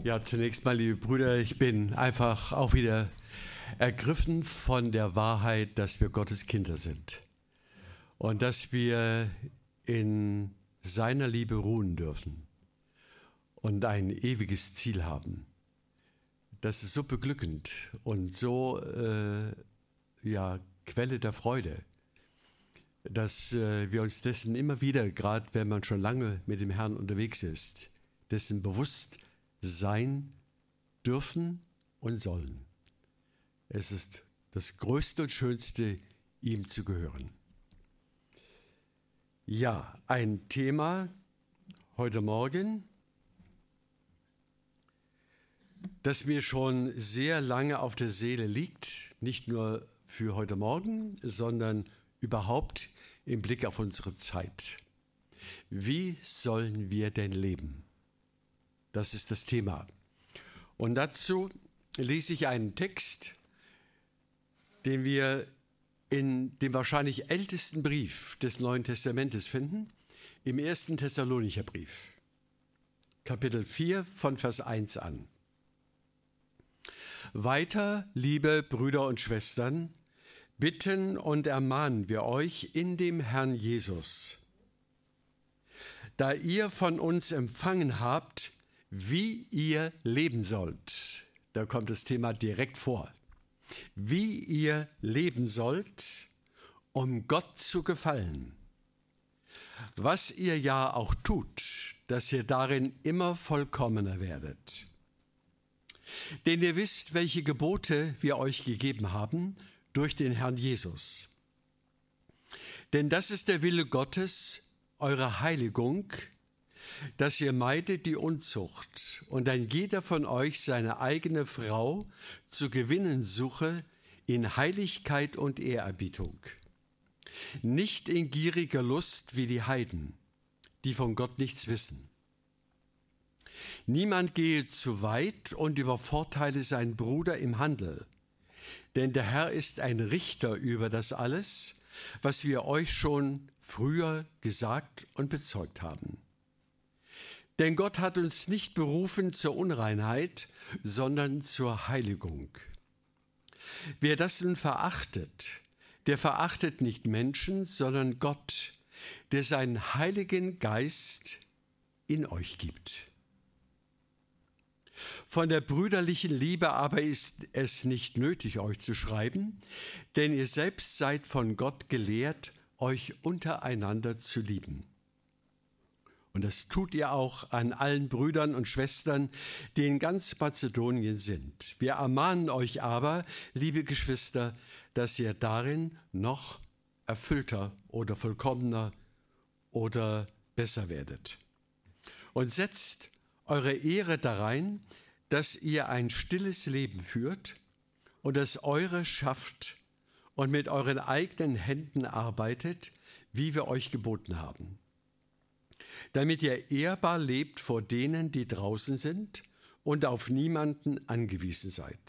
Ja, zunächst mal, liebe Brüder, ich bin einfach auch wieder ergriffen von der Wahrheit, dass wir Gottes Kinder sind und dass wir in seiner Liebe ruhen dürfen und ein ewiges Ziel haben. Das ist so beglückend und so Quelle der Freude, dass wir uns dessen immer wieder, gerade wenn man schon lange mit dem Herrn unterwegs ist, dessen bewusst sein dürfen und sollen. Es ist das Größte und Schönste, ihm zu gehören. Ja, ein Thema heute Morgen, das mir schon sehr lange auf der Seele liegt, nicht nur für heute Morgen, sondern überhaupt im Blick auf unsere Zeit. Wie sollen wir denn leben? Das ist das Thema. Und dazu lese ich einen Text, den wir in dem wahrscheinlich ältesten Brief des Neuen Testamentes finden, im 1. Thessalonicher Brief, Kapitel 4 von Vers 1 an. Weiter, liebe Brüder und Schwestern, bitten und ermahnen wir euch in dem Herrn Jesus, da ihr von uns empfangen habt, wie ihr leben sollt. Da kommt das Thema direkt vor. Wie ihr leben sollt, um Gott zu gefallen. Was ihr ja auch tut, dass ihr darin immer vollkommener werdet. Denn ihr wisst, welche Gebote wir euch gegeben haben durch den Herrn Jesus. Denn das ist der Wille Gottes, eure Heiligung, dass ihr meidet die Unzucht und ein jeder von euch seine eigene Frau zu gewinnen suche in Heiligkeit und Ehrerbietung. Nicht in gieriger Lust wie die Heiden, die von Gott nichts wissen. Niemand gehe zu weit und übervorteile seinen Bruder im Handel, denn der Herr ist ein Richter über das alles, was wir euch schon früher gesagt und bezeugt haben. Denn Gott hat uns nicht berufen zur Unreinheit, sondern zur Heiligung. Wer das nun verachtet, der verachtet nicht Menschen, sondern Gott, der seinen Heiligen Geist in euch gibt. Von der brüderlichen Liebe aber ist es nicht nötig, euch zu schreiben, denn ihr selbst seid von Gott gelehrt, euch untereinander zu lieben. Und das tut ihr auch an allen Brüdern und Schwestern, die in ganz Mazedonien sind. Wir ermahnen euch aber, liebe Geschwister, dass ihr darin noch erfüllter oder vollkommener oder besser werdet. Und setzt eure Ehre darein, dass ihr ein stilles Leben führt und das eure schafft und mit euren eigenen Händen arbeitet, wie wir euch geboten haben. Damit ihr ehrbar lebt vor denen, die draußen sind und auf niemanden angewiesen seid.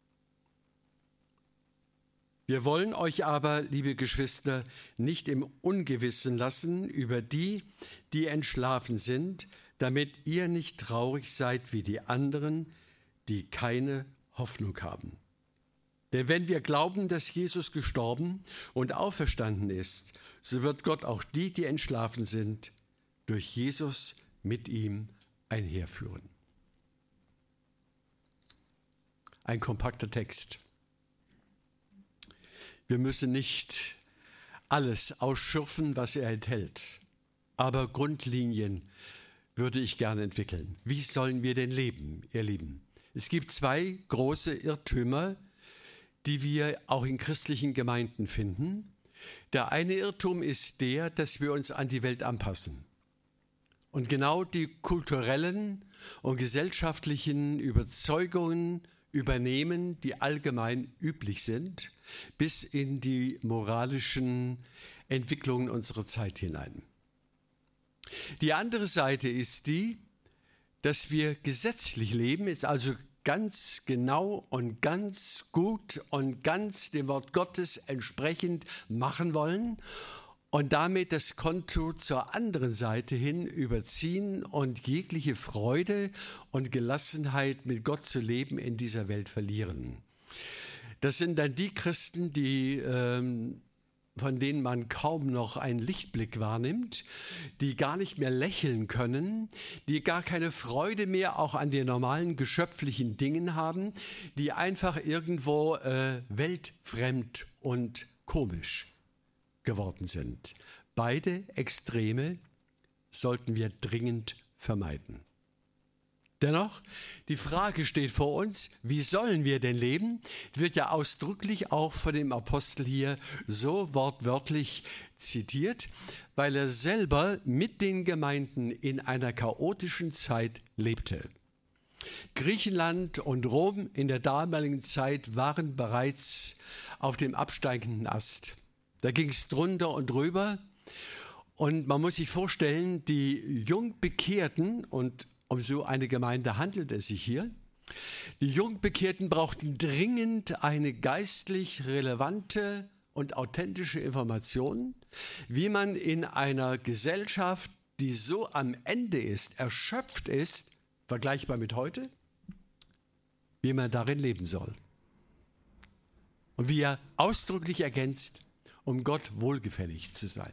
Wir wollen euch aber, liebe Geschwister, nicht im Ungewissen lassen über die, die entschlafen sind, damit ihr nicht traurig seid wie die anderen, die keine Hoffnung haben. Denn wenn wir glauben, dass Jesus gestorben und auferstanden ist, so wird Gott auch die, die entschlafen sind, durch Jesus mit ihm einherführen. Ein kompakter Text. Wir müssen nicht alles ausschürfen, was er enthält, aber Grundlinien würde ich gerne entwickeln. Wie sollen wir denn leben, ihr Lieben? Es gibt zwei große Irrtümer, die wir auch in christlichen Gemeinden finden. Der eine Irrtum ist der, dass wir uns an die Welt anpassen. Und genau die kulturellen und gesellschaftlichen Überzeugungen übernehmen, die allgemein üblich sind, bis in die moralischen Entwicklungen unserer Zeit hinein. Die andere Seite ist die, dass wir gesetzlich leben, ist also ganz genau und ganz gut und ganz dem Wort Gottes entsprechend machen wollen und damit das Konto zur anderen Seite hin überziehen und jegliche Freude und Gelassenheit mit Gott zu leben in dieser Welt verlieren. Das sind dann die Christen, von denen man kaum noch einen Lichtblick wahrnimmt, die gar nicht mehr lächeln können, die gar keine Freude mehr auch an den normalen geschöpflichen Dingen haben, die einfach irgendwo weltfremd und komisch geworden sind. Beide Extreme sollten wir dringend vermeiden. Dennoch, die Frage steht vor uns, wie sollen wir denn leben? Wird ja ausdrücklich auch von dem Apostel hier so wortwörtlich zitiert, weil er selber mit den Gemeinden in einer chaotischen Zeit lebte. Griechenland und Rom in der damaligen Zeit waren bereits auf dem absteigenden Ast. Da ging es drunter und drüber und man muss sich vorstellen, die Jungbekehrten, und um so eine Gemeinde handelt es sich hier. Die Jungbekehrten brauchten dringend eine geistlich relevante und authentische Information, wie man in einer Gesellschaft, die so am Ende ist, erschöpft ist, vergleichbar mit heute, wie man darin leben soll. Und wie er ausdrücklich ergänzt, um Gott wohlgefällig zu sein.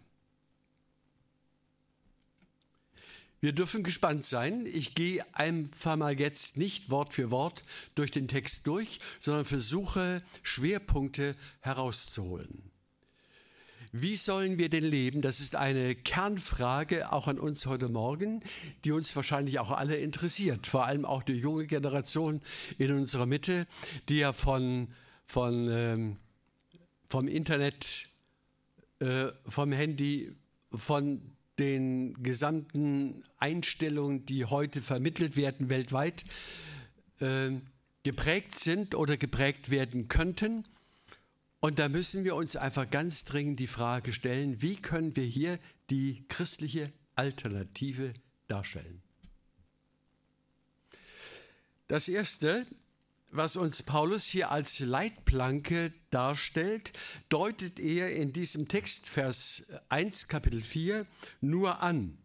Wir dürfen gespannt sein. Ich gehe einfach mal jetzt nicht Wort für Wort durch den Text durch, sondern versuche, Schwerpunkte herauszuholen. Wie sollen wir denn leben? Das ist eine Kernfrage auch an uns heute Morgen, die uns wahrscheinlich auch alle interessiert. Vor allem auch die junge Generation in unserer Mitte, die ja vom Internet, vom Handy, von den gesamten Einstellungen, die heute vermittelt werden weltweit, geprägt sind oder geprägt werden könnten. Und da müssen wir uns einfach ganz dringend die Frage stellen, wie können wir hier die christliche Alternative darstellen? Das Erste, was uns Paulus hier als Leitplanke darstellt, deutet er in diesem Text, Vers 1, Kapitel 4, nur an.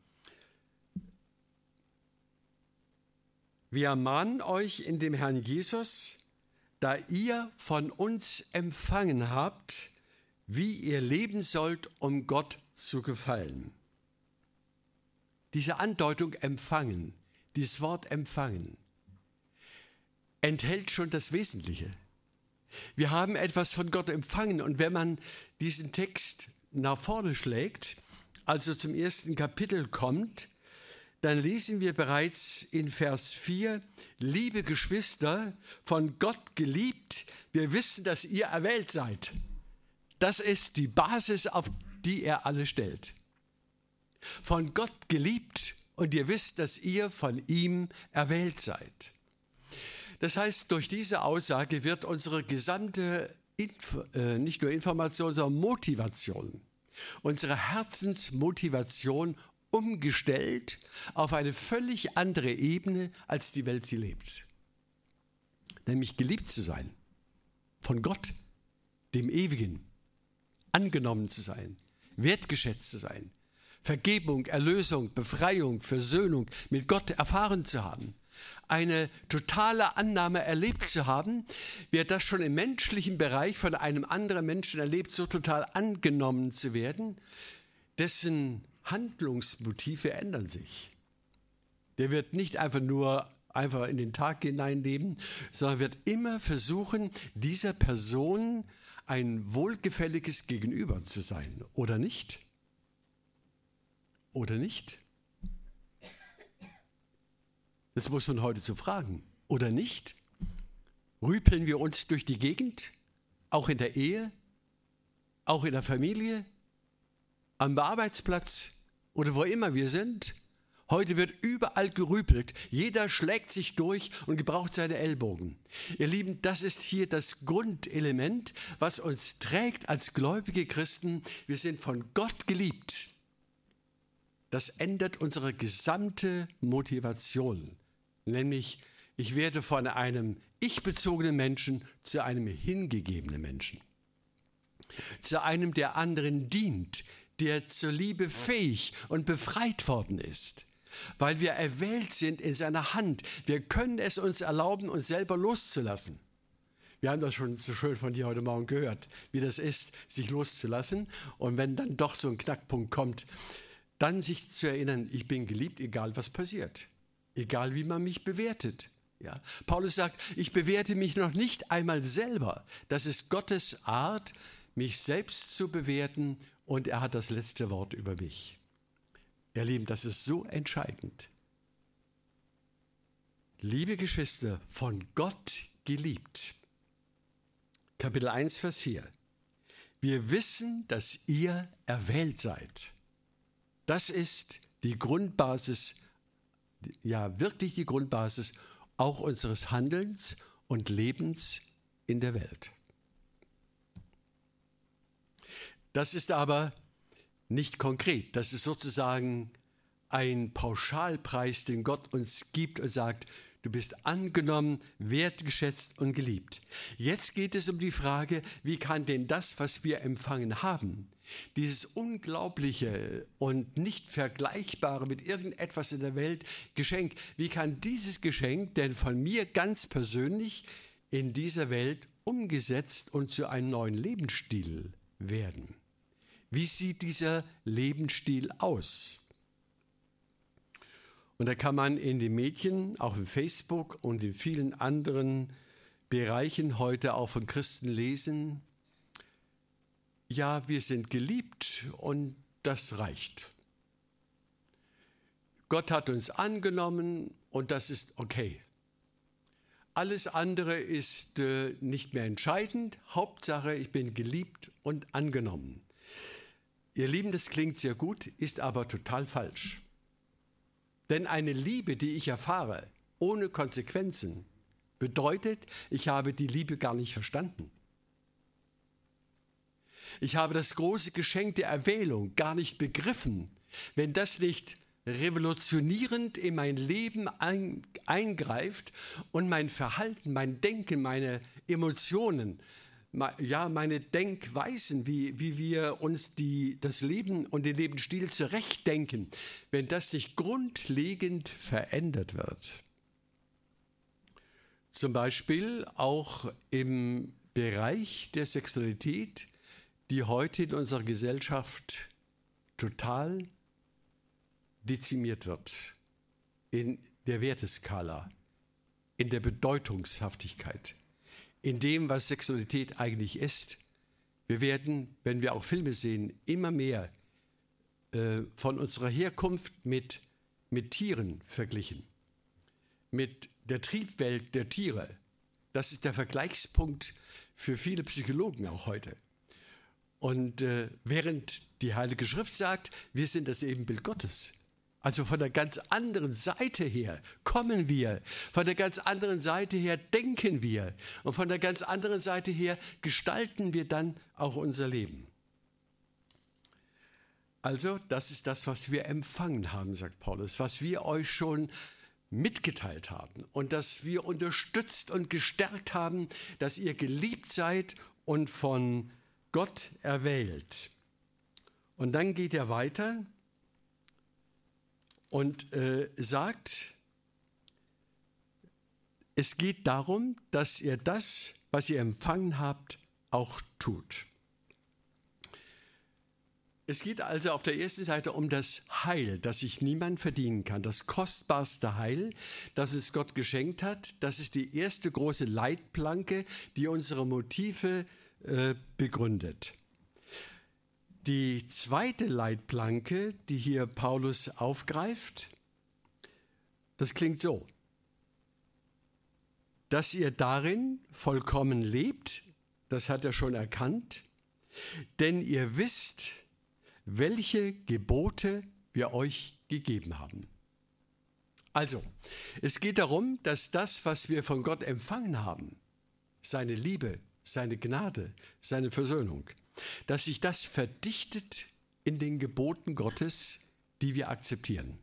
Wir ermahnen euch in dem Herrn Jesus, da ihr von uns empfangen habt, wie ihr leben sollt, um Gott zu gefallen. Diese Andeutung empfangen, dieses Wort empfangen, enthält schon das Wesentliche. Wir haben etwas von Gott empfangen und wenn man diesen Text nach vorne schlägt, also zum ersten Kapitel kommt, dann lesen wir bereits in Vers 4, liebe Geschwister, von Gott geliebt, wir wissen, dass ihr erwählt seid. Das ist die Basis, auf die er alle stellt. Von Gott geliebt und ihr wisst, dass ihr von ihm erwählt seid. Das heißt, durch diese Aussage wird unsere gesamte, nicht nur Information, sondern Motivation, unsere Herzensmotivation umgestellt auf eine völlig andere Ebene, als die Welt sie lebt. Nämlich geliebt zu sein, von Gott, dem Ewigen, angenommen zu sein, wertgeschätzt zu sein, Vergebung, Erlösung, Befreiung, Versöhnung mit Gott erfahren zu haben, eine totale Annahme erlebt zu haben, wer das schon im menschlichen Bereich von einem anderen Menschen erlebt, so total angenommen zu werden, dessen Handlungsmotive ändern sich. Der wird nicht einfach in den Tag hineinleben, sondern wird immer versuchen, dieser Person ein wohlgefälliges Gegenüber zu sein. Oder nicht? Oder nicht? Das muss man heute so fragen. Oder nicht? Rüpeln wir uns durch die Gegend? Auch in der Ehe? Auch in der Familie? Am Arbeitsplatz? Oder wo immer wir sind? Heute wird überall gerüpelt. Jeder schlägt sich durch und gebraucht seine Ellbogen. Ihr Lieben, das ist hier das Grundelement, was uns trägt als gläubige Christen. Wir sind von Gott geliebt. Das ändert unsere gesamte Motivation. Nämlich, ich werde von einem ich-bezogenen Menschen zu einem hingegebenen Menschen. Zu einem, der anderen dient, der zur Liebe fähig und befreit worden ist. Weil wir erwählt sind in seiner Hand. Wir können es uns erlauben, uns selber loszulassen. Wir haben das schon so schön von dir heute Morgen gehört, wie das ist, sich loszulassen. Und wenn dann doch so ein Knackpunkt kommt, dann sich zu erinnern, ich bin geliebt, egal was passiert. Egal wie man mich bewertet. Ja? Paulus sagt, ich bewerte mich noch nicht einmal selber. Das ist Gottes Art, mich selbst zu bewerten, und er hat das letzte Wort über mich. Ihr Lieben, das ist so entscheidend. Liebe Geschwister, von Gott geliebt. Kapitel 1, Vers 4. Wir wissen, dass ihr erwählt seid. Das ist die Grundbasis, ja wirklich die Grundbasis auch unseres Handelns und Lebens in der Welt. Das ist aber nicht konkret. Das ist sozusagen ein Pauschalpreis, den Gott uns gibt und sagt, du bist angenommen, wertgeschätzt und geliebt. Jetzt geht es um die Frage, wie kann denn das, was wir empfangen haben, dieses unglaubliche und nicht vergleichbare mit irgendetwas in der Welt Geschenk, wie kann dieses Geschenk denn von mir ganz persönlich in dieser Welt umgesetzt und zu einem neuen Lebensstil werden? Wie sieht dieser Lebensstil aus? Und da kann man in den Medien, auch in Facebook und in vielen anderen Bereichen heute auch von Christen lesen, ja, wir sind geliebt und das reicht. Gott hat uns angenommen und das ist okay. Alles andere ist nicht mehr entscheidend. Hauptsache, ich bin geliebt und angenommen. Ihr Lieben, das klingt sehr gut, ist aber total falsch. Denn eine Liebe, die ich erfahre, ohne Konsequenzen, bedeutet, ich habe die Liebe gar nicht verstanden. Ich habe das große Geschenk der Erwählung gar nicht begriffen. Wenn das nicht revolutionierend in mein Leben eingreift und mein Verhalten, mein Denken, meine Emotionen, ja, meine Denkweisen, wie wir uns das Leben und den Lebensstil zurechtdenken, wenn das nicht grundlegend verändert wird. Zum Beispiel auch im Bereich der Sexualität, die heute in unserer Gesellschaft total dezimiert wird, in der Werteskala, in der Bedeutungshaftigkeit, in dem, was Sexualität eigentlich ist. Wir werden, wenn wir auch Filme sehen, immer mehr von unserer Herkunft mit Tieren verglichen, mit der Triebwelt der Tiere. Das ist der Vergleichspunkt für viele Psychologen auch heute. Und während die Heilige Schrift sagt, wir sind das Ebenbild Gottes. Also von der ganz anderen Seite her kommen wir, von der ganz anderen Seite her denken wir und von der ganz anderen Seite her gestalten wir dann auch unser Leben. Also das ist das, was wir empfangen haben, sagt Paulus, was wir euch schon mitgeteilt haben und dass wir unterstützt und gestärkt haben, dass ihr geliebt seid und von Gott erwählt. Und dann geht er weiter und sagt, es geht darum, dass ihr das, was ihr empfangen habt, auch tut. Es geht also auf der ersten Seite um das Heil, das sich niemand verdienen kann. Das kostbarste Heil, das uns Gott geschenkt hat. Das ist die erste große Leitplanke, die unsere Motive begründet. Die zweite Leitplanke, die hier Paulus aufgreift, das klingt so: Dass ihr darin vollkommen lebt, das hat er schon erkannt, denn ihr wisst, welche Gebote wir euch gegeben haben. Also, es geht darum, dass das, was wir von Gott empfangen haben, seine Liebe, seine Gnade, seine Versöhnung, dass sich das verdichtet in den Geboten Gottes, die wir akzeptieren.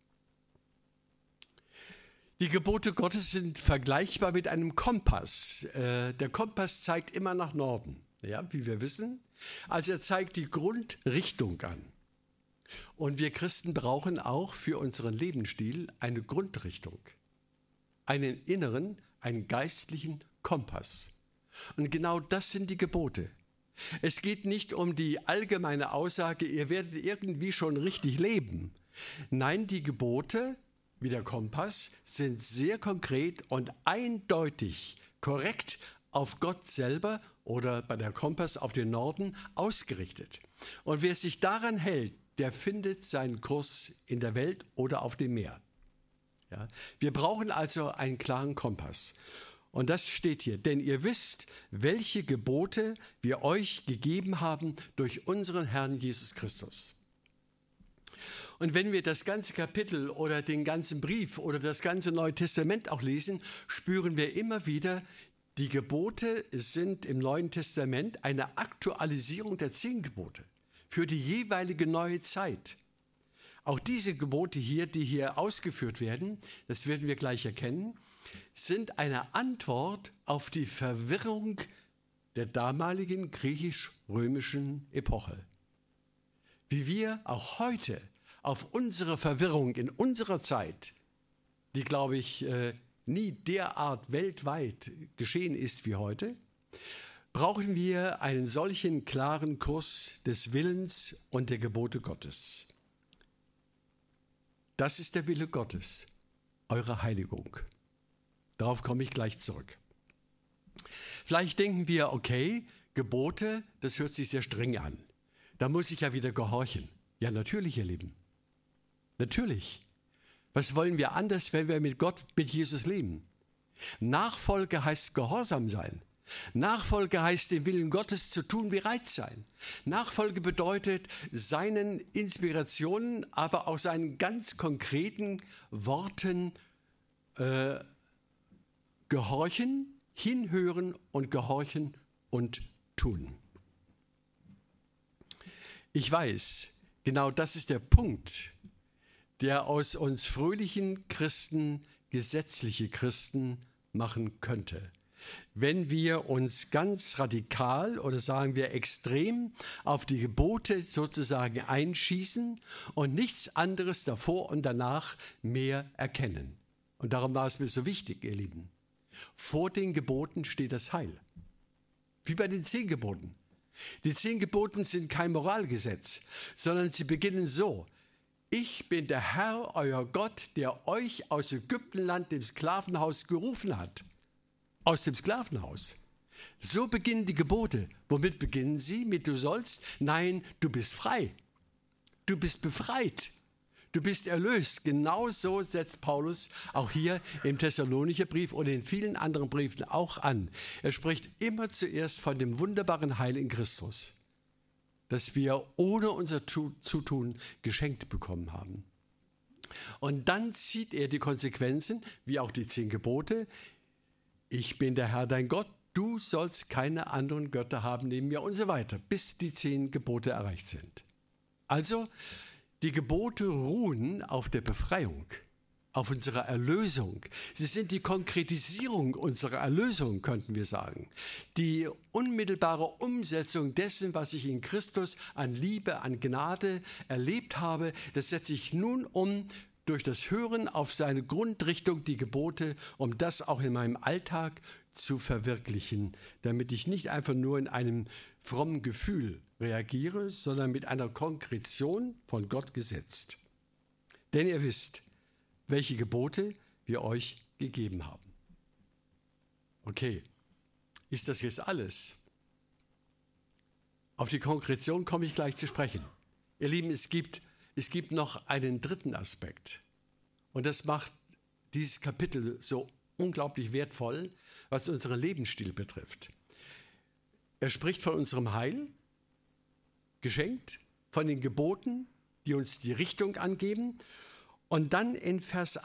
Die Gebote Gottes sind vergleichbar mit einem Kompass. Der Kompass zeigt immer nach Norden, ja, wie wir wissen. Also er zeigt die Grundrichtung an. Und wir Christen brauchen auch für unseren Lebensstil eine Grundrichtung, einen inneren, einen geistlichen Kompass. Und genau das sind die Gebote. Es geht nicht um die allgemeine Aussage, ihr werdet irgendwie schon richtig leben. Nein, die Gebote, wie der Kompass, sind sehr konkret und eindeutig korrekt auf Gott selber oder bei der Kompass auf den Norden ausgerichtet. Und wer sich daran hält, der findet seinen Kurs in der Welt oder auf dem Meer. Ja? Wir brauchen also einen klaren Kompass. Und das steht hier, denn ihr wisst, welche Gebote wir euch gegeben haben durch unseren Herrn Jesus Christus. Und wenn wir das ganze Kapitel oder den ganzen Brief oder das ganze Neue Testament auch lesen, spüren wir immer wieder, die Gebote sind im Neuen Testament eine Aktualisierung der 10 Gebote für die jeweilige neue Zeit. Auch diese Gebote hier, die hier ausgeführt werden, das werden wir gleich erkennen, sind eine Antwort auf die Verwirrung der damaligen griechisch-römischen Epoche. Wie wir auch heute auf unsere Verwirrung in unserer Zeit, die, glaube ich, nie derart weltweit geschehen ist wie heute, brauchen wir einen solchen klaren Kurs des Willens und der Gebote Gottes. Das ist der Wille Gottes, eure Heiligung. Darauf komme ich gleich zurück. Vielleicht denken wir, okay, Gebote, das hört sich sehr streng an. Da muss ich ja wieder gehorchen. Ja, natürlich, ihr Lieben. Natürlich. Was wollen wir anders, wenn wir mit Gott, mit Jesus leben? Nachfolge heißt Gehorsam sein. Nachfolge heißt, den Willen Gottes zu tun, bereit sein. Nachfolge bedeutet, seinen Inspirationen, aber auch seinen ganz konkreten Worten gehorchen, hinhören und gehorchen und tun. Ich weiß, genau das ist der Punkt, der aus uns fröhlichen Christen gesetzliche Christen machen könnte. Wenn wir uns ganz radikal oder sagen wir extrem auf die Gebote sozusagen einschießen und nichts anderes davor und danach mehr erkennen. Und darum war es mir so wichtig, ihr Lieben. Vor den Geboten steht das Heil. Wie bei den 10 Geboten. Die 10 Geboten sind kein Moralgesetz, sondern sie beginnen so: Ich bin der Herr, euer Gott, der euch aus Ägyptenland, dem Sklavenhaus, gerufen hat. Aus dem Sklavenhaus. So beginnen die Gebote. Womit beginnen sie? Mit du sollst? Nein, du bist frei. Du bist befreit. Du bist erlöst. Genau so setzt Paulus auch hier im Thessalonicher Brief und in vielen anderen Briefen auch an. Er spricht immer zuerst von dem wunderbaren Heil in Christus, das wir ohne unser Zutun geschenkt bekommen haben. Und dann zieht er die Konsequenzen, wie auch die 10 Gebote. Ich bin der Herr, dein Gott, du sollst keine anderen Götter haben neben mir und so weiter, bis die 10 Gebote erreicht sind. Also, die Gebote ruhen auf der Befreiung, auf unserer Erlösung. Sie sind die Konkretisierung unserer Erlösung, könnten wir sagen. Die unmittelbare Umsetzung dessen, was ich in Christus an Liebe, an Gnade erlebt habe, das setze ich nun um durch das Hören auf seine Grundrichtung, die Gebote, um das auch in meinem Alltag zu verwirklichen, damit ich nicht einfach nur in einem frommen Gefühl reagiere, sondern mit einer Konkretion von Gott gesetzt. Denn ihr wisst, welche Gebote wir euch gegeben haben. Okay, ist das jetzt alles? Auf die Konkretion komme ich gleich zu sprechen. Ihr Lieben, es gibt noch einen dritten Aspekt. Und das macht dieses Kapitel so unglaublich wertvoll, was unseren Lebensstil betrifft. Er spricht von unserem Heil, geschenkt, von den Geboten, die uns die Richtung angeben. Und dann in Vers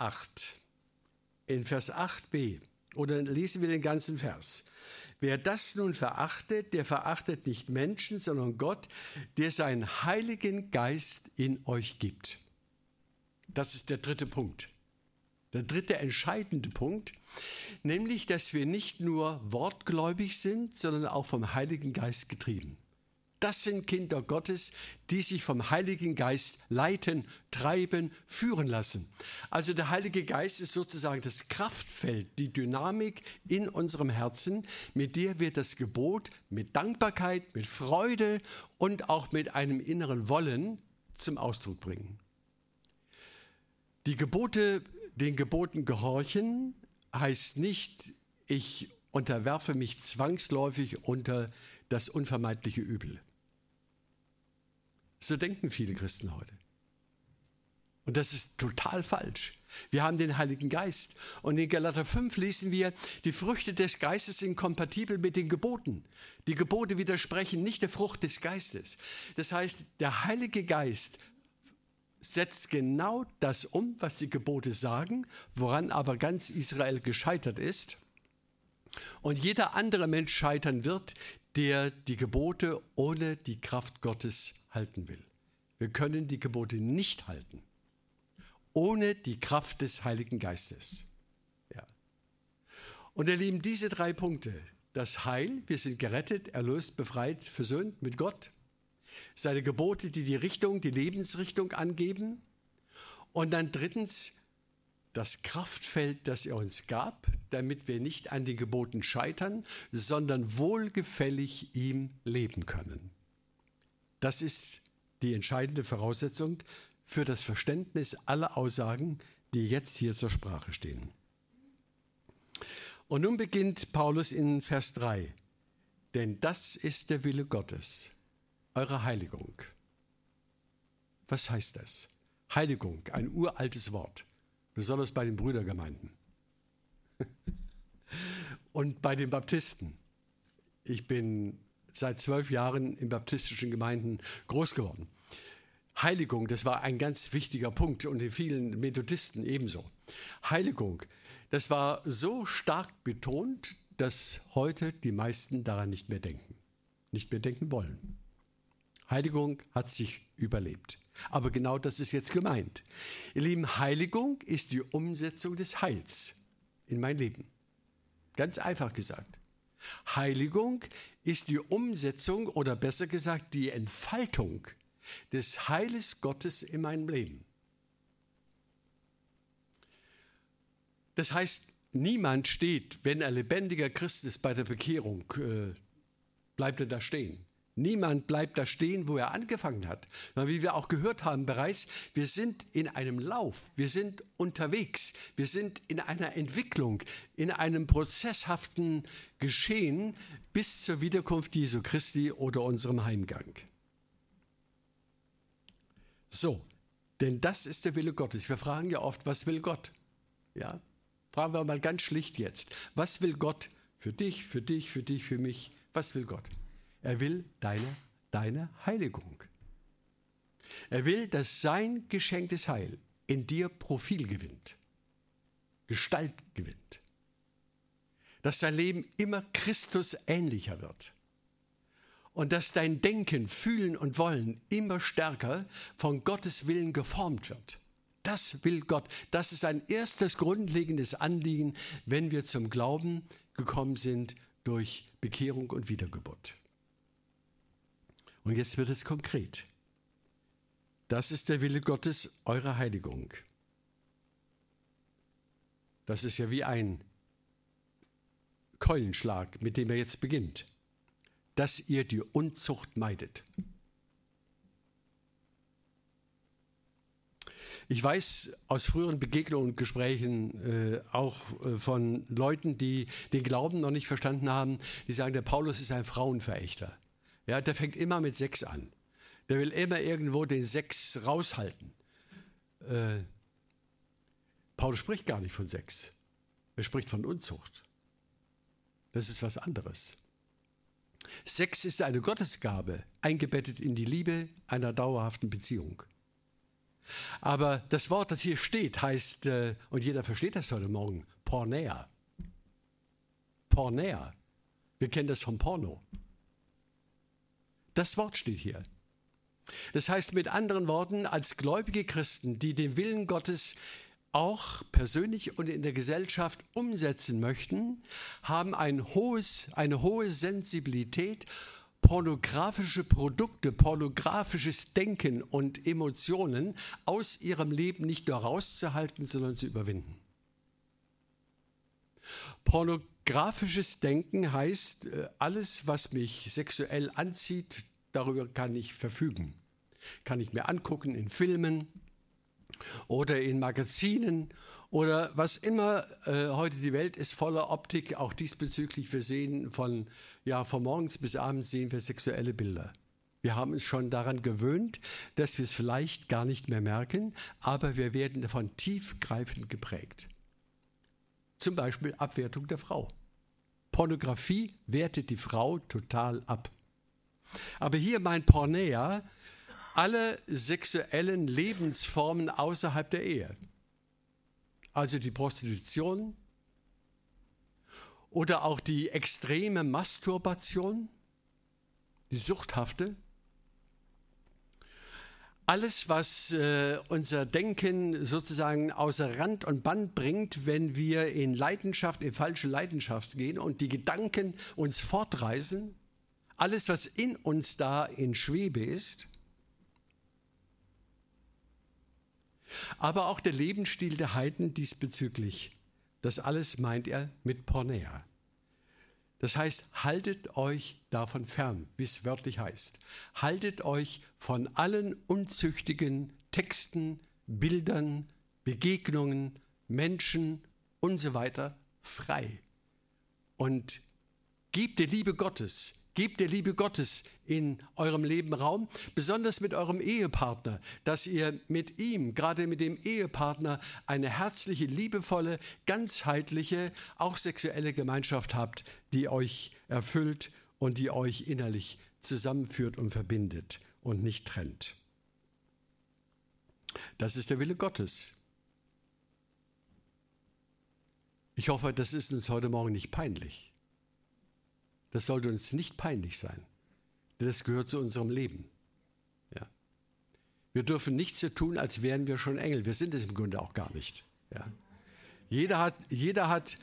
8b, oder lesen wir den ganzen Vers. Wer das nun verachtet, der verachtet nicht Menschen, sondern Gott, der seinen Heiligen Geist in euch gibt. Das ist der dritte Punkt. Der dritte entscheidende Punkt, nämlich, dass wir nicht nur wortgläubig sind, sondern auch vom Heiligen Geist getrieben. Das sind Kinder Gottes, die sich vom Heiligen Geist leiten, treiben, führen lassen. Also der Heilige Geist ist sozusagen das Kraftfeld, die Dynamik in unserem Herzen, mit der wir das Gebot mit Dankbarkeit, mit Freude und auch mit einem inneren Wollen zum Ausdruck bringen. Die Gebote, den Geboten gehorchen, heißt nicht, ich unterwerfe mich zwangsläufig unter das unvermeidliche Übel. So denken viele Christen heute. Und das ist total falsch. Wir haben den Heiligen Geist. Und in Galater 5 lesen wir, die Früchte des Geistes sind kompatibel mit den Geboten. Die Gebote widersprechen nicht der Frucht des Geistes. Das heißt, der Heilige Geist setzt genau das um, was die Gebote sagen, woran aber ganz Israel gescheitert ist. Und jeder andere Mensch scheitern wird, der die Gebote ohne die Kraft Gottes halten will. Wir können die Gebote nicht halten, ohne die Kraft des Heiligen Geistes. Ja. Und ihr Lieben, diese 3 Punkte, das Heil, wir sind gerettet, erlöst, befreit, versöhnt mit Gott, seine Gebote, die die Richtung, die Lebensrichtung angeben. Und dann drittens, das Kraftfeld, das er uns gab, damit wir nicht an den Geboten scheitern, sondern wohlgefällig ihm leben können. Das ist die entscheidende Voraussetzung für das Verständnis aller Aussagen, die jetzt hier zur Sprache stehen. Und nun beginnt Paulus in Vers 3. Denn das ist der Wille Gottes, eure Heiligung. Was heißt das? Heiligung, ein uraltes Wort, besonders bei den Brüdergemeinden und bei den Baptisten. Ich bin seit 12 Jahren in baptistischen Gemeinden groß geworden. Heiligung, das war ein ganz wichtiger Punkt und in vielen Methodisten ebenso. Heiligung, das war so stark betont, dass heute die meisten daran nicht mehr denken wollen. Heiligung hat sich überlebt. Aber genau das ist jetzt gemeint. Ihr Lieben, Heiligung ist die Umsetzung des Heils in mein Leben. Ganz einfach gesagt. Heiligung ist die Umsetzung oder besser gesagt die Entfaltung des Heiles Gottes in meinem Leben. Das heißt, niemand steht, wenn er lebendiger Christ ist bei der Bekehrung, bleibt er da stehen. Niemand bleibt da stehen, wo er angefangen hat. Sondern wie wir auch gehört haben bereits, wir sind in einem Lauf, wir sind unterwegs, wir sind in einer Entwicklung, in einem prozesshaften Geschehen bis zur Wiederkunft Jesu Christi oder unserem Heimgang. So, denn das ist der Wille Gottes. Wir fragen ja oft, was will Gott? Ja, fragen wir mal ganz schlicht jetzt. Was will Gott für dich, für dich, für dich, für mich? Was will Gott? Er will deine Heiligung. Er will, dass sein geschenktes Heil in dir Profil gewinnt, Gestalt gewinnt, dass dein Leben immer Christus ähnlicher wird und dass dein Denken, Fühlen und Wollen immer stärker von Gottes Willen geformt wird. Das will Gott. Das ist ein erstes grundlegendes Anliegen, wenn wir zum Glauben gekommen sind durch Bekehrung und Wiedergeburt. Und jetzt wird es konkret. Das ist der Wille Gottes, eure Heiligung. Das ist ja wie ein Keulenschlag, mit dem er jetzt beginnt. Dass ihr die Unzucht meidet. Ich weiß aus früheren Begegnungen und Gesprächen auch von Leuten, die den Glauben noch nicht verstanden haben, die sagen, der Paulus ist ein Frauenverächter. Ja, der fängt immer mit Sex an. Der will immer irgendwo den Sex raushalten. Paulus spricht gar nicht von Sex. Er spricht von Unzucht. Das ist was anderes. Sex ist eine Gottesgabe, eingebettet in die Liebe einer dauerhaften Beziehung. Aber das Wort, das hier steht, heißt, und jeder versteht das heute Morgen, Porneia. Porneia. Wir kennen das vom Porno. Das Wort steht hier. Das heißt mit anderen Worten, als gläubige Christen, die den Willen Gottes auch persönlich und in der Gesellschaft umsetzen möchten, haben eine hohe Sensibilität pornografische Produkte, pornografisches Denken und Emotionen aus ihrem Leben nicht nur rauszuhalten, sondern zu überwinden. Pornografisches Denken heißt, alles, was mich sexuell anzieht, darüber kann ich verfügen. Kann ich mir angucken in Filmen oder in Magazinen oder was immer. Heute die Welt ist voller Optik, auch diesbezüglich. Wir sehen von morgens bis abends sehen wir sexuelle Bilder. Wir haben uns schon daran gewöhnt, dass wir es vielleicht gar nicht mehr merken, aber wir werden davon tiefgreifend geprägt. Zum Beispiel Abwertung der Frau. Pornografie wertet die Frau total ab. Aber hier meint Porneia alle sexuellen Lebensformen außerhalb der Ehe. Also die Prostitution oder auch die extreme Masturbation, die suchthafte. Alles, was unser Denken sozusagen außer Rand und Band bringt, wenn wir in falsche Leidenschaft gehen und die Gedanken uns fortreißen, alles, was in uns da in Schwebe ist, aber auch der Lebensstil der Heiden diesbezüglich. Das alles meint er mit Porneia. Das heißt, haltet euch davon fern, wie es wörtlich heißt. Haltet euch von allen unzüchtigen Texten, Bildern, Begegnungen, Menschen und so weiter frei. Und gebt der Liebe Gottes in eurem Leben Raum, besonders mit eurem Ehepartner, dass ihr mit ihm, gerade mit dem Ehepartner, eine herzliche, liebevolle, ganzheitliche, auch sexuelle Gemeinschaft habt, die euch erfüllt und die euch innerlich zusammenführt und verbindet und nicht trennt. Das ist der Wille Gottes. Ich hoffe, das ist uns heute Morgen nicht peinlich. Das sollte uns nicht peinlich sein, denn das gehört zu unserem Leben. Ja. Wir dürfen nichts so tun, als wären wir schon Engel. Wir sind es im Grunde auch gar nicht. Ja. Jeder hat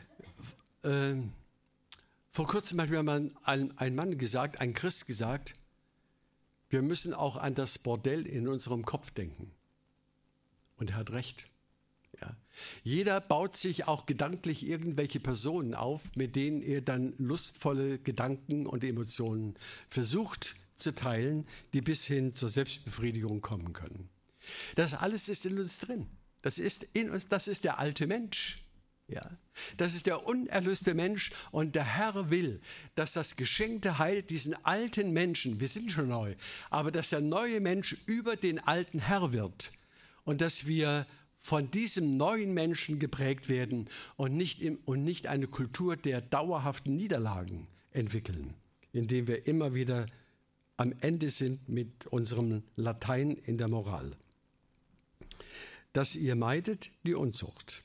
vor kurzem hat mir mal ein Mann gesagt, ein Christ gesagt, wir müssen auch an das Bordell in unserem Kopf denken. Und er hat recht. Ja. Jeder baut sich auch gedanklich irgendwelche Personen auf, mit denen er dann lustvolle Gedanken und Emotionen versucht zu teilen, die bis hin zur Selbstbefriedigung kommen können. Das alles ist in uns drin. Das ist in uns, das ist der alte Mensch. Ja. Das ist der unerlöste Mensch und der Herr will, dass das geschenkte Heil diesen alten Menschen, wir sind schon neu, aber dass der neue Mensch über den alten Herr wird und dass wir von diesem neuen Menschen geprägt werden und nicht eine Kultur der dauerhaften Niederlagen entwickeln, indem wir immer wieder am Ende sind mit unserem Latein in der Moral. Dass ihr meidet die Unzucht.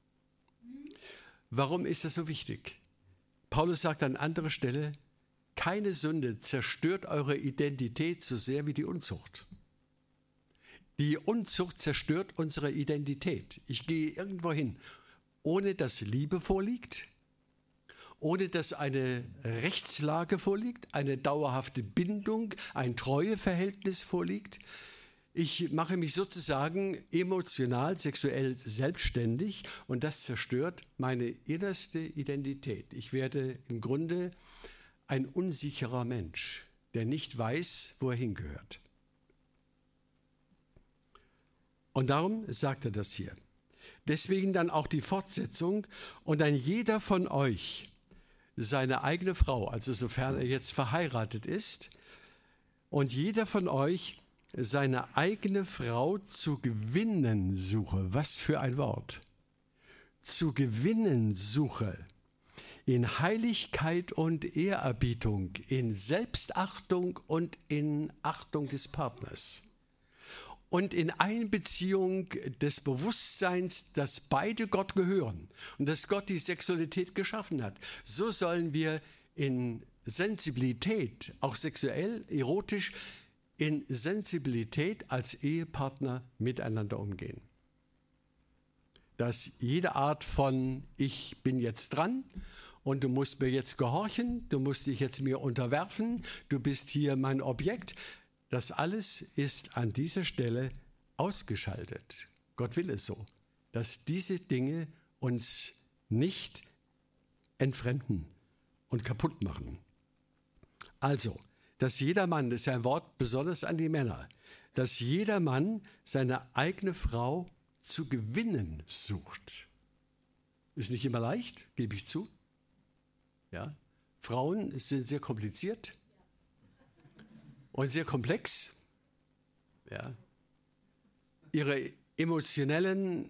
Warum ist das so wichtig? Paulus sagt an anderer Stelle, keine Sünde zerstört eure Identität so sehr wie die Unzucht. Die Unzucht zerstört unsere Identität. Ich gehe irgendwo hin, ohne dass Liebe vorliegt, ohne dass eine Rechtslage vorliegt, eine dauerhafte Bindung, ein Treueverhältnis vorliegt. Ich mache mich sozusagen emotional, sexuell selbstständig und das zerstört meine innerste Identität. Ich werde im Grunde ein unsicherer Mensch, der nicht weiß, wo er hingehört. Und darum sagt er das hier. Deswegen dann auch die Fortsetzung. Und ein jeder von euch seine eigene Frau, also sofern er jetzt verheiratet ist, und jeder von euch seine eigene Frau zu gewinnen suche. Was für ein Wort. Zu gewinnen suche. In Heiligkeit und Ehrerbietung, in Selbstachtung und in Achtung des Partners. Und in Einbeziehung des Bewusstseins, dass beide Gott gehören und dass Gott die Sexualität geschaffen hat. So sollen wir in Sensibilität, auch sexuell, erotisch, in Sensibilität als Ehepartner miteinander umgehen. Dass jede Art von ich bin jetzt dran und du musst mir jetzt gehorchen, du musst dich jetzt mir unterwerfen, du bist hier mein Objekt. Das alles ist an dieser Stelle ausgeschaltet. Gott will es so, dass diese Dinge uns nicht entfremden und kaputt machen. Also, dass jeder Mann, das ist ein Wort besonders an die Männer, dass jeder Mann seine eigene Frau zu gewinnen sucht. Ist nicht immer leicht, gebe ich zu. Ja? Frauen sind sehr kompliziert und sehr komplex. Ja? Ihre emotionellen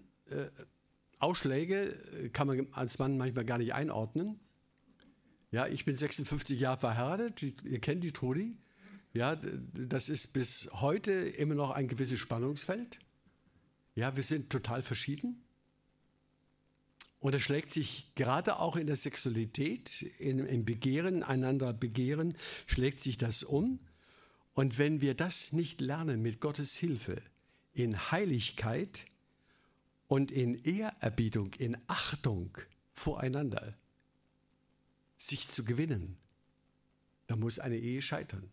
Ausschläge kann man als Mann manchmal gar nicht einordnen. Ja, ich bin 56 Jahre verheiratet, ihr kennt die Trudi. Ja, das ist bis heute immer noch ein gewisses Spannungsfeld. Ja, wir sind total verschieden. Und das schlägt sich gerade auch in der Sexualität, im Begehren, einander begehren, schlägt sich das um. Und wenn wir das nicht lernen mit Gottes Hilfe, in Heiligkeit und in Ehrerbietung, in Achtung voreinander, sich zu gewinnen, dann muss eine Ehe scheitern.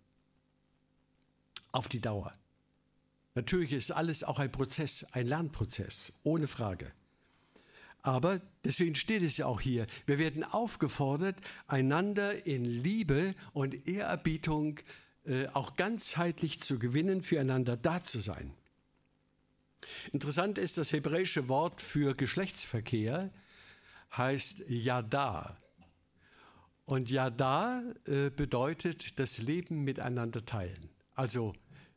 Auf die Dauer. Natürlich ist alles auch ein Prozess, ein Lernprozess, ohne Frage. Aber deswegen steht es ja auch hier, wir werden aufgefordert, einander in Liebe und Ehrerbietung auch ganzheitlich zu gewinnen, füreinander da zu sein. Interessant ist, das hebräische Wort für Geschlechtsverkehr heißt Yada. Und Yada bedeutet das Leben miteinander teilen. Also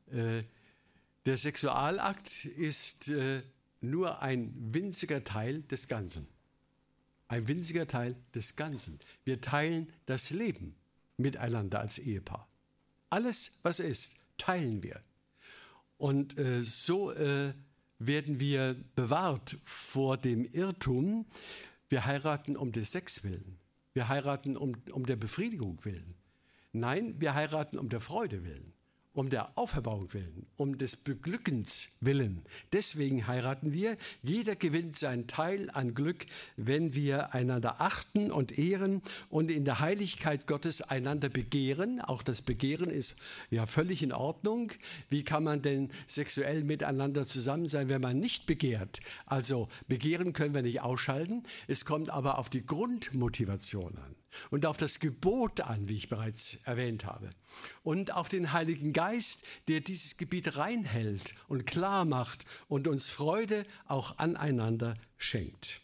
der Sexualakt ist nur ein winziger Teil des Ganzen. Ein winziger Teil des Ganzen. Wir teilen das Leben miteinander als Ehepaar. Alles, was ist, teilen wir. Und so werden wir bewahrt vor dem Irrtum, wir heiraten um des Sex willen. Wir heiraten um der Befriedigung willen. Nein, wir heiraten um der Freude willen, um der Auferbauung willen, um des Beglückens willen. Deswegen heiraten wir. Jeder gewinnt seinen Teil an Glück, wenn wir einander achten und ehren und in der Heiligkeit Gottes einander begehren. Auch das Begehren ist ja völlig in Ordnung. Wie kann man denn sexuell miteinander zusammen sein, wenn man nicht begehrt? Also begehren können wir nicht ausschalten. Es kommt aber auf die Grundmotivation an. Und auf das Gebot an, wie ich bereits erwähnt habe. Und auf den Heiligen Geist, der dieses Gebiet reinhält und klar macht und uns Freude auch aneinander schenkt.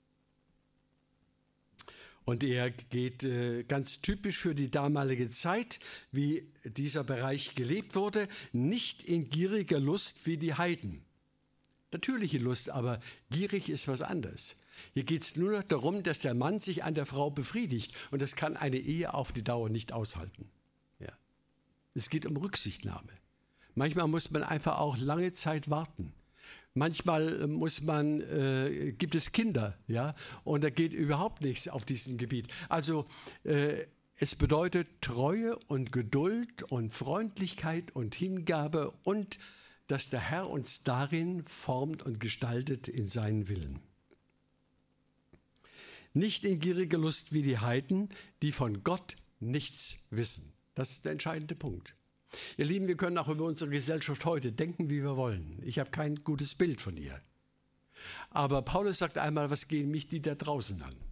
Und er geht ganz typisch für die damalige Zeit, wie dieser Bereich gelebt wurde, nicht in gieriger Lust wie die Heiden. Natürliche Lust, aber gierig ist was anderes. Hier geht es nur noch darum, dass der Mann sich an der Frau befriedigt. Und das kann eine Ehe auf die Dauer nicht aushalten. Ja. Es geht um Rücksichtnahme. Manchmal muss man einfach auch lange Zeit warten. Manchmal gibt es Kinder, ja, und da geht überhaupt nichts auf diesem Gebiet. Also es bedeutet Treue und Geduld und Freundlichkeit und Hingabe und dass der Herr uns darin formt und gestaltet in seinen Willen. Nicht in gieriger Lust wie die Heiden, die von Gott nichts wissen. Das ist der entscheidende Punkt. Ihr Lieben, wir können auch über unsere Gesellschaft heute denken, wie wir wollen. Ich habe kein gutes Bild von ihr. Aber Paulus sagt einmal, was gehen mich die da draußen an?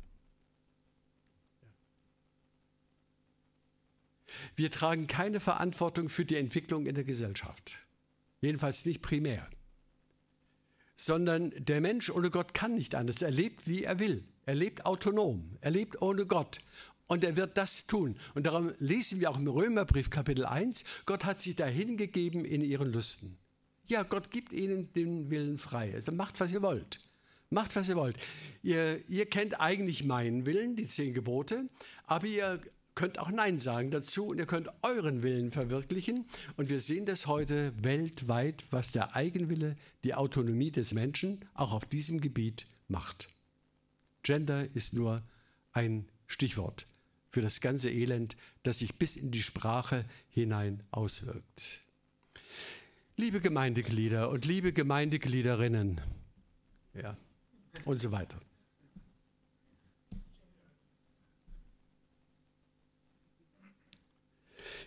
Wir tragen keine Verantwortung für die Entwicklung in der Gesellschaft. Jedenfalls nicht primär. Sondern der Mensch ohne Gott kann nicht anders. Er lebt, wie er will. Er lebt autonom. Er lebt ohne Gott. Und er wird das tun. Und darum lesen wir auch im Römerbrief Kapitel 1, Gott hat sich dahingegeben in ihren Lüsten. Ja, Gott gibt ihnen den Willen frei. Also macht, was ihr wollt. Macht, was ihr wollt. Ihr kennt eigentlich meinen Willen, die 10 Gebote, aber ihr könnt auch Nein sagen dazu und ihr könnt euren Willen verwirklichen. Und wir sehen das heute weltweit, was der Eigenwille, die Autonomie des Menschen auch auf diesem Gebiet macht. Gender ist nur ein Stichwort für das ganze Elend, das sich bis in die Sprache hinein auswirkt. Liebe Gemeindeglieder und liebe Gemeindegliederinnen, ja, und so weiter.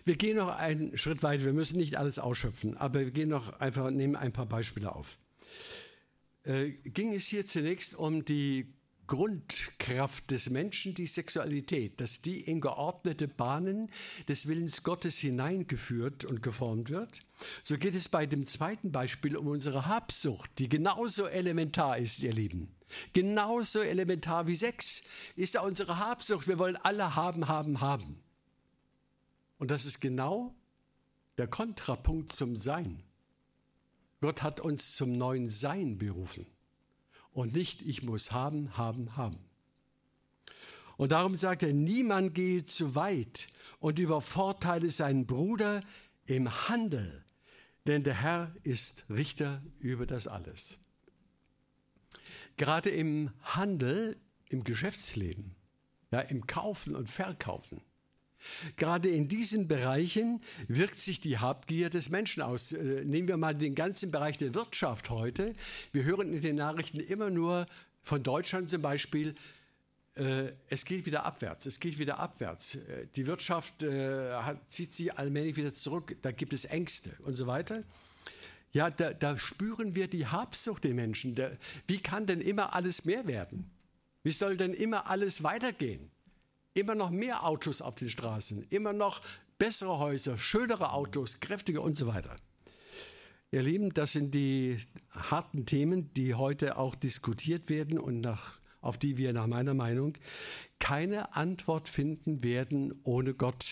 Wir gehen noch einen Schritt weiter. Wir müssen nicht alles ausschöpfen, aber wir gehen noch einfach, nehmen ein paar Beispiele auf. Ging es hier zunächst um die Grundkraft des Menschen, die Sexualität, dass die in geordnete Bahnen des Willens Gottes hineingeführt und geformt wird. So geht es bei dem zweiten Beispiel um unsere Habsucht, die genauso elementar ist, ihr Lieben. Genauso elementar wie Sex ist da unsere Habsucht. Wir wollen alle haben, haben, haben. Und das ist genau der Kontrapunkt zum Sein. Gott hat uns zum neuen Sein berufen. Und nicht, ich muss haben, haben, haben. Und darum sagt er, niemand gehe zu weit und übervorteile seinen Bruder im Handel, denn der Herr ist Richter über das alles. Gerade im Handel, im Geschäftsleben, ja, im Kaufen und Verkaufen, gerade in diesen Bereichen wirkt sich die Habgier des Menschen aus. Nehmen wir mal den ganzen Bereich der Wirtschaft heute. Wir hören in den Nachrichten immer nur von Deutschland zum Beispiel, es geht wieder abwärts, es geht wieder abwärts. Die Wirtschaft zieht sich allmählich wieder zurück, da gibt es Ängste und so weiter. Ja, da spüren wir die Habsucht der Menschen. Wie kann denn immer alles mehr werden? Wie soll denn immer alles weitergehen? Immer noch mehr Autos auf den Straßen, immer noch bessere Häuser, schönere Autos, kräftige und so weiter. Ihr Lieben, das sind die harten Themen, die heute auch diskutiert werden und auf die wir nach meiner Meinung keine Antwort finden werden ohne Gott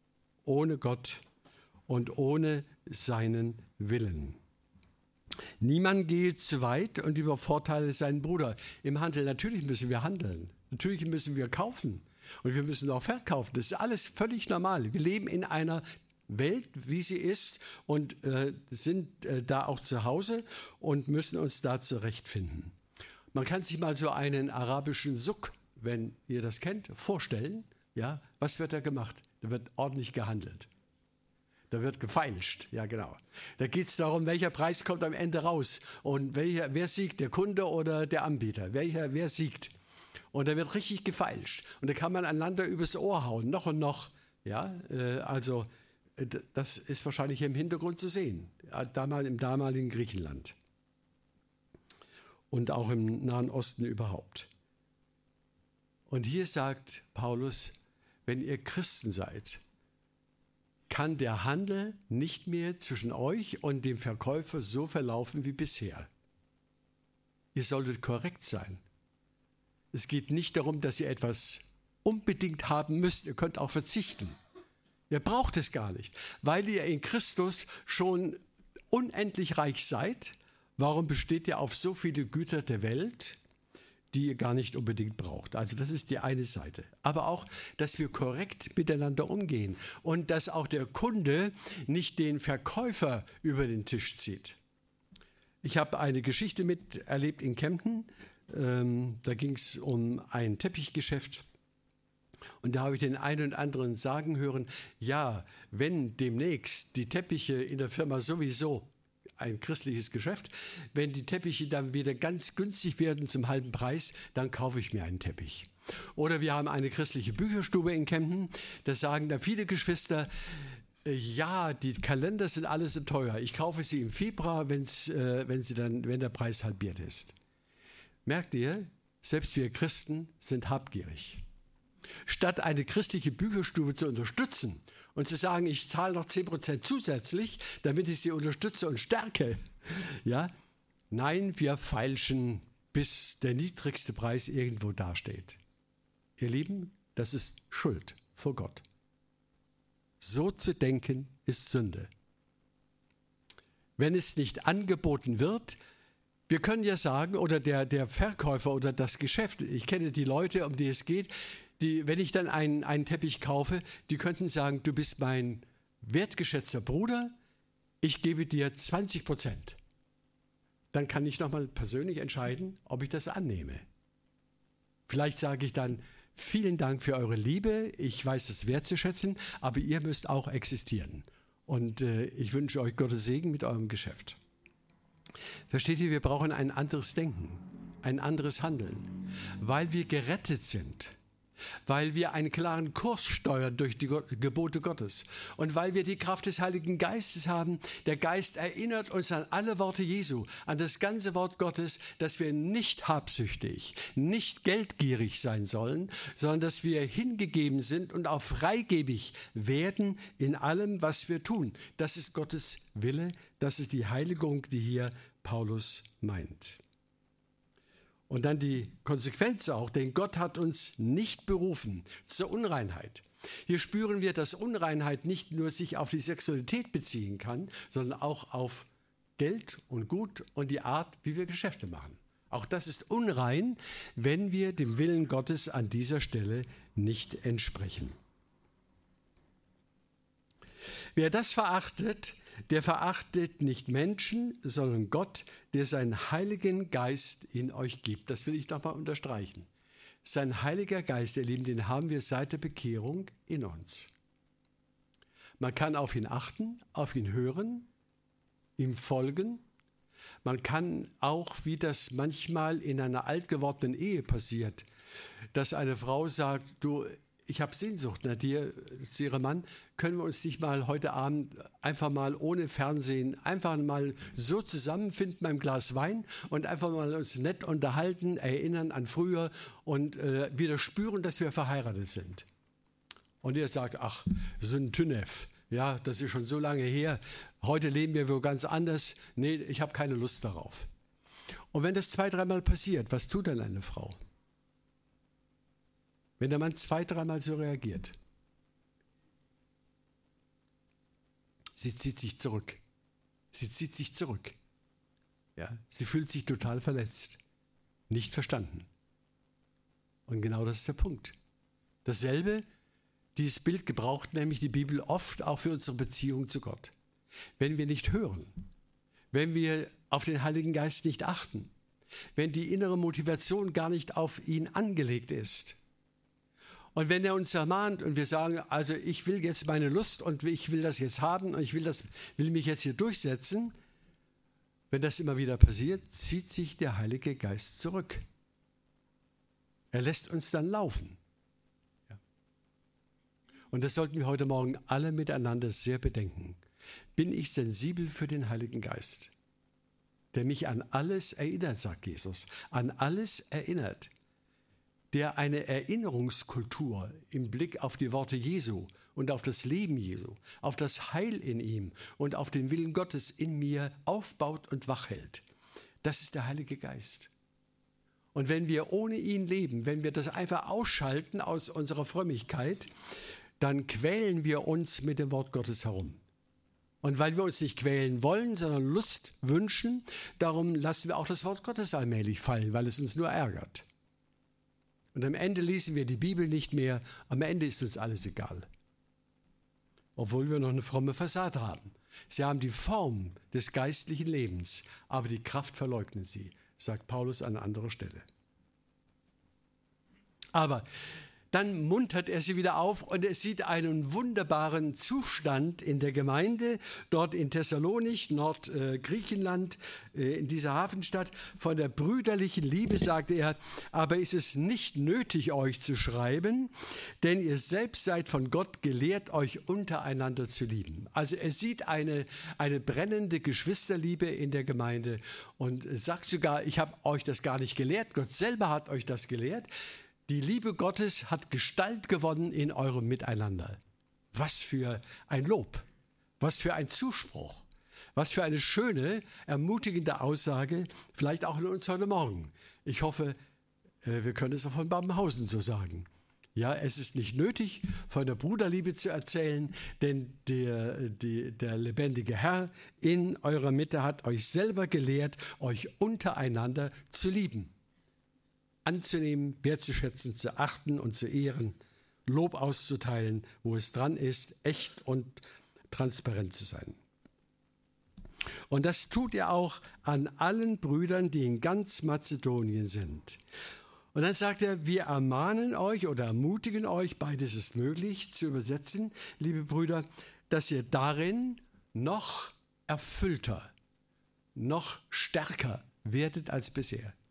und ohne seinen Willen. Niemand gehe zu weit und übervorteile seinen Bruder im Handel. Natürlich müssen wir handeln, natürlich müssen wir kaufen. Und wir müssen auch verkaufen. Das ist alles völlig normal. Wir leben in einer Welt, wie sie ist, und sind da auch zu Hause und müssen uns da zurechtfinden. Man kann sich mal so einen arabischen Suk, wenn ihr das kennt, vorstellen. Ja, was wird da gemacht? Da wird ordentlich gehandelt. Da wird gefeilscht, ja genau. Da geht es darum, welcher Preis kommt am Ende raus und wer siegt, der Kunde oder der Anbieter? Wer siegt? Und da wird richtig gefeilscht. Und da kann man einander übers Ohr hauen, noch und noch. Ja, also das ist wahrscheinlich im Hintergrund zu sehen, im damaligen Griechenland. Und auch im Nahen Osten überhaupt. Und hier sagt Paulus, wenn ihr Christen seid, kann der Handel nicht mehr zwischen euch und dem Verkäufer so verlaufen wie bisher. Ihr solltet korrekt sein. Es geht nicht darum, dass ihr etwas unbedingt haben müsst. Ihr könnt auch verzichten. Ihr braucht es gar nicht, weil ihr in Christus schon unendlich reich seid. Warum besteht ihr auf so viele Güter der Welt, die ihr gar nicht unbedingt braucht? Also das ist die eine Seite. Aber auch, dass wir korrekt miteinander umgehen und dass auch der Kunde nicht den Verkäufer über den Tisch zieht. Ich habe eine Geschichte miterlebt in Kempten. Da ging es um ein Teppichgeschäft und da habe ich den einen und anderen sagen hören, ja, wenn demnächst die Teppiche in der Firma sowieso, ein christliches Geschäft, wenn die Teppiche dann wieder ganz günstig werden zum halben Preis, dann kaufe ich mir einen Teppich. Oder wir haben eine christliche Bücherstube in Kempten, da sagen da viele Geschwister, ja, die Kalender sind alle so teuer, ich kaufe sie im Februar, wenn der Preis halbiert ist. Merkt ihr, selbst wir Christen sind habgierig. Statt eine christliche Bücherstube zu unterstützen und zu sagen, ich zahle noch 10% zusätzlich, damit ich sie unterstütze und stärke, ja, nein, wir feilschen, bis der niedrigste Preis irgendwo dasteht. Ihr Lieben, das ist Schuld vor Gott. So zu denken ist Sünde. Wenn es nicht angeboten wird, wir können ja sagen, oder der Verkäufer oder das Geschäft, ich kenne die Leute, um die es geht, wenn ich dann einen Teppich kaufe, die könnten sagen, du bist mein wertgeschätzter Bruder, ich gebe dir 20%. Dann kann ich nochmal persönlich entscheiden, ob ich das annehme. Vielleicht sage ich dann, vielen Dank für eure Liebe, ich weiß es wertzuschätzen, aber ihr müsst auch existieren. Und ich wünsche euch Gottes Segen mit eurem Geschäft. Versteht ihr, wir brauchen ein anderes Denken, ein anderes Handeln, weil wir gerettet sind. weil wir einen klaren Kurs steuern durch die Gebote Gottes und weil wir die Kraft des Heiligen Geistes haben. Der Geist erinnert uns an alle Worte Jesu, an das ganze Wort Gottes, dass wir nicht habsüchtig, nicht geldgierig sein sollen, sondern dass wir hingegeben sind und auch freigebig werden in allem, was wir tun. Das ist Gottes Wille, das ist die Heiligung, die hier Paulus meint. Und dann die Konsequenz auch, denn Gott hat uns nicht berufen zur Unreinheit. Hier spüren wir, dass Unreinheit nicht nur sich auf die Sexualität beziehen kann, sondern auch auf Geld und Gut und die Art, wie wir Geschäfte machen. Auch das ist unrein, wenn wir dem Willen Gottes an dieser Stelle nicht entsprechen. Wer das verachtet, der verachtet nicht Menschen, sondern Gott, der seinen Heiligen Geist in euch gibt. Das will ich nochmal unterstreichen. Sein Heiliger Geist, ihr Lieben, den haben wir seit der Bekehrung in uns. Man kann auf ihn achten, auf ihn hören, ihm folgen. Man kann auch, wie das manchmal in einer alt gewordenen Ehe passiert, dass eine Frau sagt, du, ich habe Sehnsucht nach dir, zu ihrem Mann, können wir uns nicht mal heute Abend einfach mal ohne Fernsehen, einfach mal so zusammenfinden beim Glas Wein und einfach mal uns nett unterhalten, erinnern an früher und wieder spüren, dass wir verheiratet sind. Und er sagt, ach, so ein Tünef, ja, das ist schon so lange her, heute leben wir wo ganz anders, nee, ich habe keine Lust darauf. Und wenn das 2-3 Mal passiert, was tut dann eine Frau? Wenn der Mann 2-3 Mal so reagiert. Sie zieht sich zurück. Sie zieht sich zurück. Ja, sie fühlt sich total verletzt. Nicht verstanden. Und genau das ist der Punkt. Dasselbe, dieses Bild gebraucht nämlich die Bibel oft auch für unsere Beziehung zu Gott. Wenn wir nicht hören, wenn wir auf den Heiligen Geist nicht achten, wenn die innere Motivation gar nicht auf ihn angelegt ist, und wenn er uns ermahnt und wir sagen, also ich will jetzt meine Lust und ich will das jetzt haben und ich will mich jetzt hier durchsetzen, wenn das immer wieder passiert, zieht sich der Heilige Geist zurück. Er lässt uns dann laufen. Ja. Und das sollten wir heute Morgen alle miteinander sehr bedenken. Bin ich sensibel für den Heiligen Geist, der mich an alles erinnert, sagt Jesus, an alles erinnert, der eine Erinnerungskultur im Blick auf die Worte Jesu und auf das Leben Jesu, auf das Heil in ihm und auf den Willen Gottes in mir aufbaut und wachhält. Das ist der Heilige Geist. Und wenn wir ohne ihn leben, wenn wir das einfach ausschalten aus unserer Frömmigkeit, dann quälen wir uns mit dem Wort Gottes herum. Und weil wir uns nicht quälen wollen, sondern Lust wünschen, darum lassen wir auch das Wort Gottes allmählich fallen, weil es uns nur ärgert. Und am Ende lesen wir die Bibel nicht mehr, am Ende ist uns alles egal. Obwohl wir noch eine fromme Fassade haben. Sie haben die Form des geistlichen Lebens, aber die Kraft verleugnen sie, sagt Paulus an anderer Stelle. Aber dann muntert er sie wieder auf und er sieht einen wunderbaren Zustand in der Gemeinde, dort in Thessalonich, Nordgriechenland, in dieser Hafenstadt. Von der brüderlichen Liebe sagte er, aber ist es nicht nötig, euch zu schreiben, denn ihr selbst seid von Gott gelehrt, euch untereinander zu lieben. Also er sieht eine brennende Geschwisterliebe in der Gemeinde und sagt sogar, ich habe euch das gar nicht gelehrt, Gott selber hat euch das gelehrt. Die Liebe Gottes hat Gestalt gewonnen in eurem Miteinander. Was für ein Lob, was für ein Zuspruch, was für eine schöne, ermutigende Aussage, vielleicht auch in uns heute Morgen. Ich hoffe, wir können es auch von Babenhausen so sagen. Ja, es ist nicht nötig, von der Bruderliebe zu erzählen, denn der lebendige Herr in eurer Mitte hat euch selber gelehrt, euch untereinander zu lieben. Anzunehmen, wertzuschätzen, zu achten und zu ehren, Lob auszuteilen, wo es dran ist, echt und transparent zu sein. Und das tut er auch an allen Brüdern, die in ganz Mazedonien sind. Und dann sagt er, wir ermahnen euch oder ermutigen euch, beides ist möglich zu übersetzen, liebe Brüder, dass ihr darin noch erfüllter, noch stärker werdet als bisher.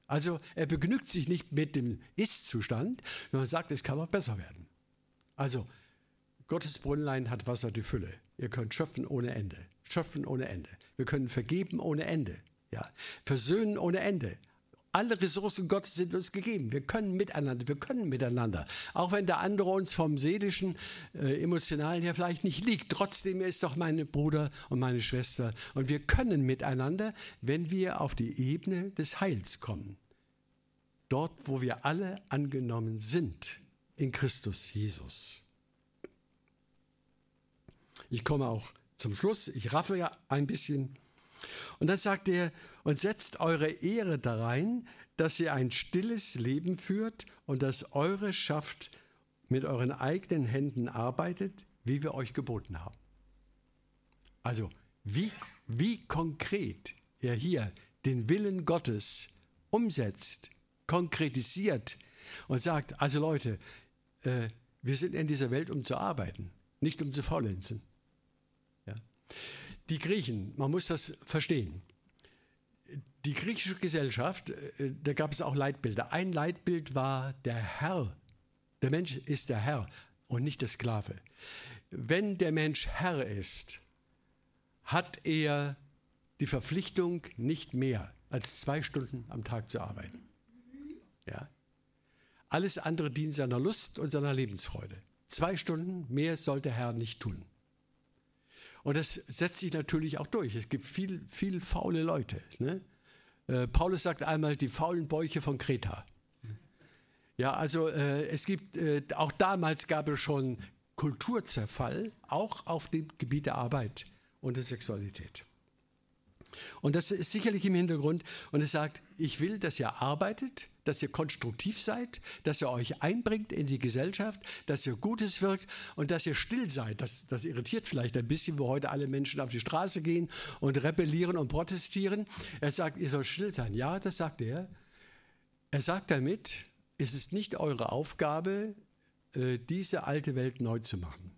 Also er begnügt sich nicht mit dem Ist-Zustand, sondern sagt, es kann auch besser werden. Also Gottes Brünnlein hat Wasser die Fülle. Ihr könnt schöpfen ohne Ende. Schöpfen ohne Ende. Wir können vergeben ohne Ende. Ja. Versöhnen ohne Ende. Alle Ressourcen Gottes sind uns gegeben. Wir können miteinander. Auch wenn der andere uns vom seelischen, emotionalen her vielleicht nicht liegt. Trotzdem ist doch mein Bruder und meine Schwester. Und wir können miteinander, wenn wir auf die Ebene des Heils kommen. Dort, wo wir alle angenommen sind in Christus Jesus. Ich komme auch zum Schluss. Ich raffe ja ein bisschen. Und dann sagt er, und setzt eure Ehre darein, dass ihr ein stilles Leben führt und dass eure Schaft mit euren eigenen Händen arbeitet, wie wir euch geboten haben. Also wie konkret er hier den Willen Gottes umsetzt, konkretisiert und sagt, also Leute, wir sind in dieser Welt, um zu arbeiten, nicht um zu faulenzen. Ja. Die Griechen, man muss das verstehen. Die griechische Gesellschaft, da gab es auch Leitbilder. Ein Leitbild war der Herr. Der Mensch ist der Herr und nicht der Sklave. Wenn der Mensch Herr ist, hat er die Verpflichtung, nicht mehr als 2 Stunden am Tag zu arbeiten. Ja. Alles andere dient seiner Lust und seiner Lebensfreude. 2 Stunden mehr soll der Herr nicht tun. Und das setzt sich natürlich auch durch. Es gibt viel faule Leute. Ne? Paulus sagt einmal, die faulen Bäuche von Kreta. Ja, also es gibt, auch damals gab es schon Kulturzerfall, auch auf dem Gebiet der Arbeit und der Sexualität. Und das ist sicherlich im Hintergrund. Und es sagt, ich will, dass ihr arbeitet, dass ihr konstruktiv seid, dass ihr euch einbringt in die Gesellschaft, dass ihr Gutes wirkt und dass ihr still seid. Das irritiert vielleicht ein bisschen, wo heute alle Menschen auf die Straße gehen und rebellieren und protestieren. Er sagt, ihr sollt still sein. Ja, das sagt er. Er sagt damit, es ist nicht eure Aufgabe, diese alte Welt neu zu machen.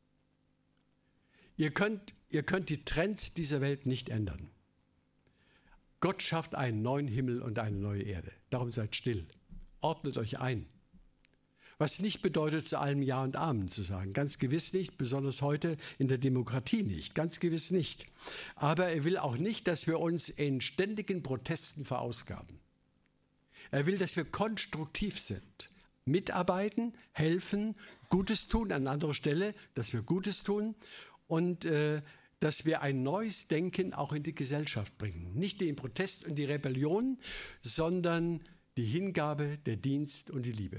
Ihr könnt die Trends dieser Welt nicht ändern. Gott schafft einen neuen Himmel und eine neue Erde. Darum seid still. Ordnet euch ein. Was nicht bedeutet, zu allem Ja und Amen zu sagen. Ganz gewiss nicht, besonders heute in der Demokratie nicht. Ganz gewiss nicht. Aber er will auch nicht, dass wir uns in ständigen Protesten verausgaben. Er will, dass wir konstruktiv sind. Mitarbeiten, helfen, Gutes tun an anderer Stelle, dass wir Gutes tun und dass wir ein neues Denken auch in die Gesellschaft bringen. Nicht den Protest und die Rebellion, sondern die Hingabe, der Dienst und die Liebe.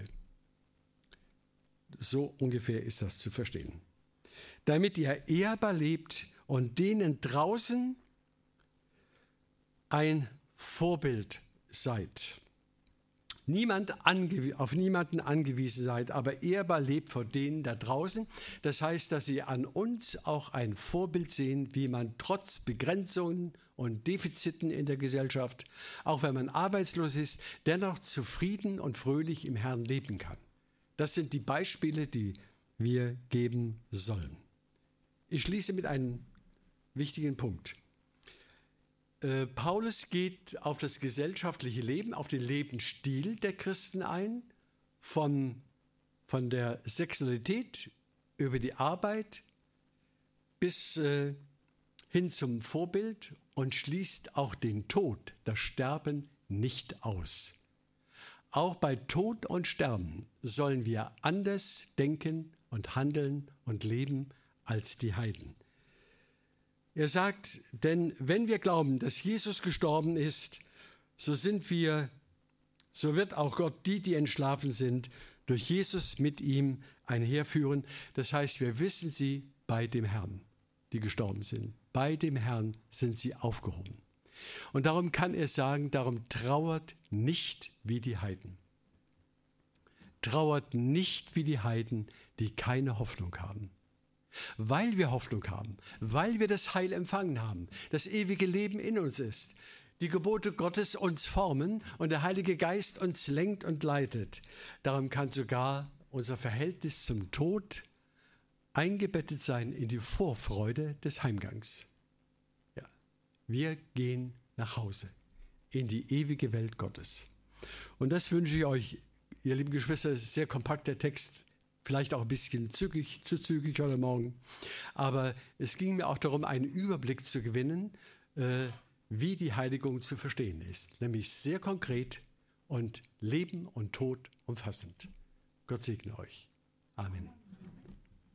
So ungefähr ist das zu verstehen. Damit ihr ehrbar lebt und denen draußen ein Vorbild seid. Auf niemanden angewiesen seid, aber ehrbar lebt vor denen da draußen. Das heißt, dass sie an uns auch ein Vorbild sehen, wie man trotz Begrenzungen und Defiziten in der Gesellschaft, auch wenn man arbeitslos ist, dennoch zufrieden und fröhlich im Herrn leben kann. Das sind die Beispiele, die wir geben sollen. Ich schließe mit einem wichtigen Punkt. Paulus geht auf das gesellschaftliche Leben, auf den Lebensstil der Christen ein, von der Sexualität über die Arbeit bis hin zum Vorbild und schließt auch den Tod, das Sterben nicht aus. Auch bei Tod und Sterben sollen wir anders denken und handeln und leben als die Heiden. Er sagt, denn wenn wir glauben, dass Jesus gestorben ist, so wird auch Gott die entschlafen sind, durch Jesus mit ihm einherführen. Das heißt, wir wissen sie bei dem Herrn, die gestorben sind. Bei dem Herrn sind sie aufgehoben. Und darum kann er sagen, darum trauert nicht wie die Heiden. Trauert nicht wie die Heiden, die keine Hoffnung haben. Weil wir Hoffnung haben, weil wir das Heil empfangen haben, das ewige Leben in uns ist, die Gebote Gottes uns formen und der Heilige Geist uns lenkt und leitet. Darum kann sogar unser Verhältnis zum Tod eingebettet sein in die Vorfreude des Heimgangs. Ja, wir gehen nach Hause in die ewige Welt Gottes. Und das wünsche ich euch, ihr lieben Geschwister, sehr kompakter Text, vielleicht auch ein bisschen zu zügig heute Morgen. Aber es ging mir auch darum, einen Überblick zu gewinnen, wie die Heiligung zu verstehen ist. Nämlich sehr konkret und Leben und Tod umfassend. Gott segne euch. Amen.